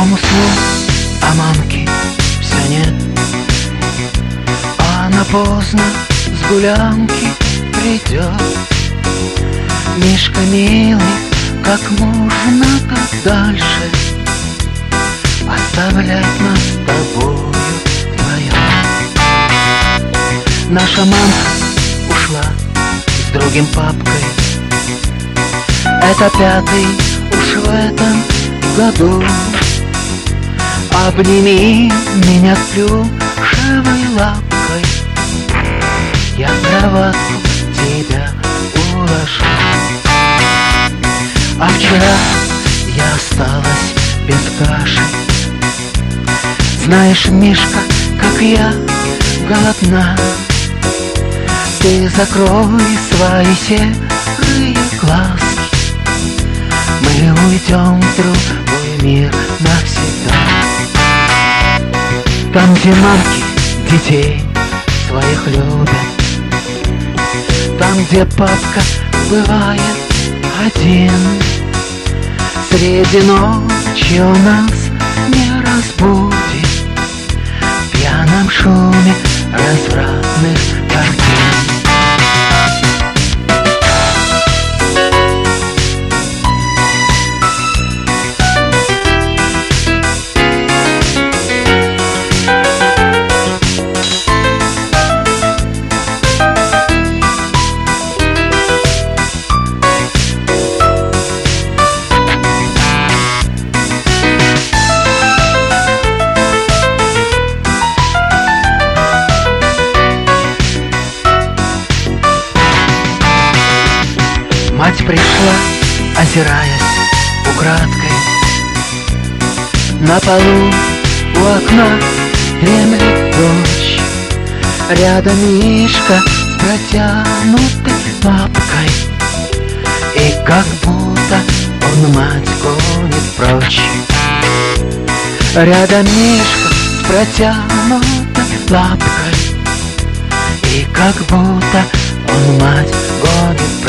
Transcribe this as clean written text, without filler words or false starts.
Помыслу о мамке все нет. Она поздно с гулянки придет. Мишка милый, как можно так дальше оставлять нас с тобою вдвоем? Наша мамка ушла с другим папкой. Это 5-й уж в этом году. Обними меня плюшевой лапкой, я в кроватку тебя уложу. А вчера я осталась без каши. Знаешь, Мишка, как я голодна. Ты закрой свои серые глазки, мы уйдем в другой мир навсегда. Там, где мамки детей своих любят, там, где папка бывает один. Среди ночи он нас не разбудит в пьяном шуме развратных картин. Мать пришла, озираясь украдкой. На полу у окна дремлет дочь. Рядом Мишка с протянутой лапкой, и как будто он мать гонит прочь. Рядом Мишка с протянутой лапкой, и как будто он мать гонит